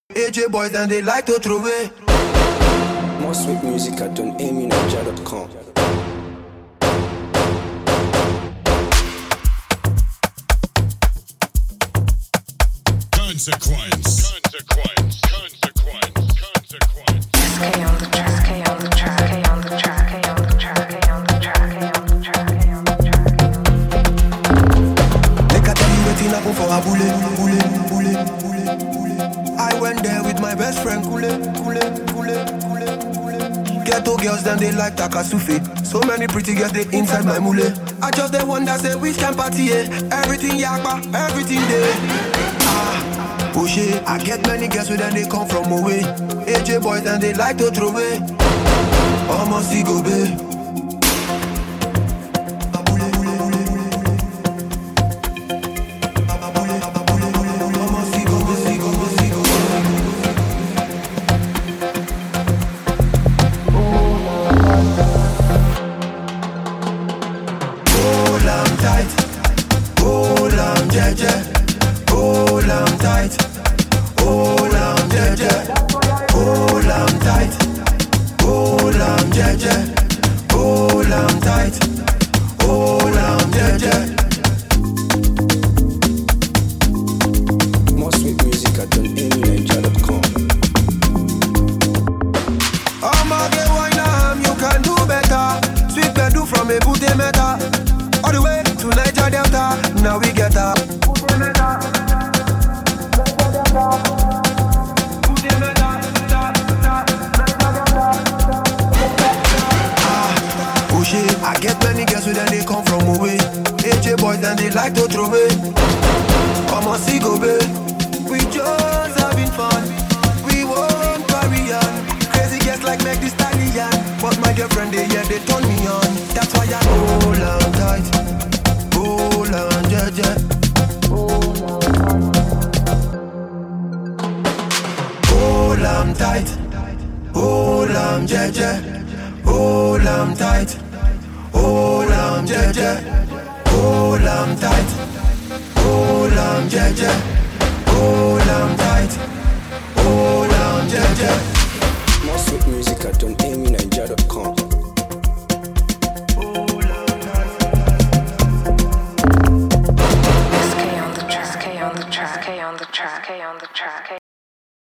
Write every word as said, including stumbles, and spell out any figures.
A J boys and they like to throw away. More sweet music at don amy nigeria dot com. Consequence. Consequence. Consequence. Consequence. S K on the track. S K on the track. S K on the track. S K on the track. S K on the track. S K on the track. S K on the track. They can tell you waiting up for a bullet, bullet, bullet, bullet, bullet. I went there with my best friend, Kule, Kule, Kule, Kule, Kule. Ghetto girls, then they like Takasufi. So many pretty girls, they inside my mule. I just the one that say which can party, eh? Everything yakba, everything there. Ah, push it. I get many girls with them, they come from away. A J boys, and they like to throw away. Almost go babe. More sweet music at don